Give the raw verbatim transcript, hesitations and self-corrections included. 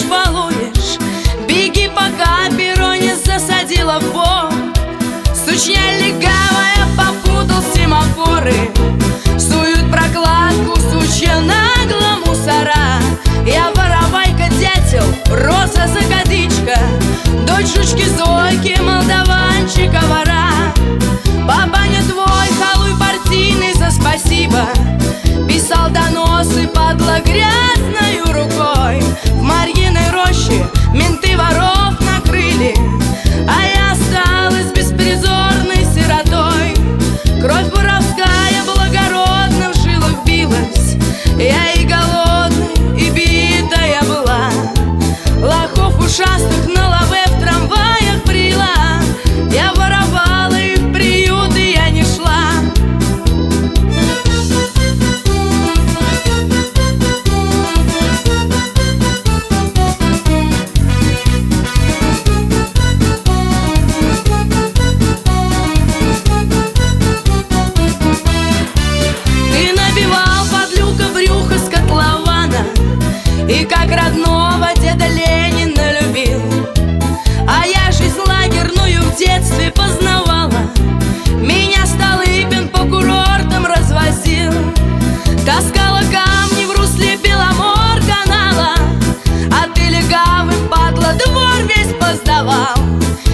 балуешь. Беги, пока перо не засадила в бок. Сучня легавая, попутал семафоры. Суют прокладку, сучья нагло мусора. Я воровайка, дятел, роза закадычка, дочь жучки Зойки, молдаванчика вора. Папа не твой, халуй партийный за спасибо. Писал доносы подло грязною рукой. В Марьиной роще менты воров накрыли, а я осталась беспризорной сиротой. Кровь воровская благородно в жилах билась. Я и голодной, и битая была. Лохов ушастых на лаве в трамваях брила. Я воровала, и в приюты я не шла. Ты набивал под люка брюхо с котлована, и как родного деда Ленина любил. А я жизнь лагерную в детстве познавала. Меня Столыпин по курортам развозил. Таскала камни в русле Беломор-канала, а ты легавым, падла, двор весь поздавал.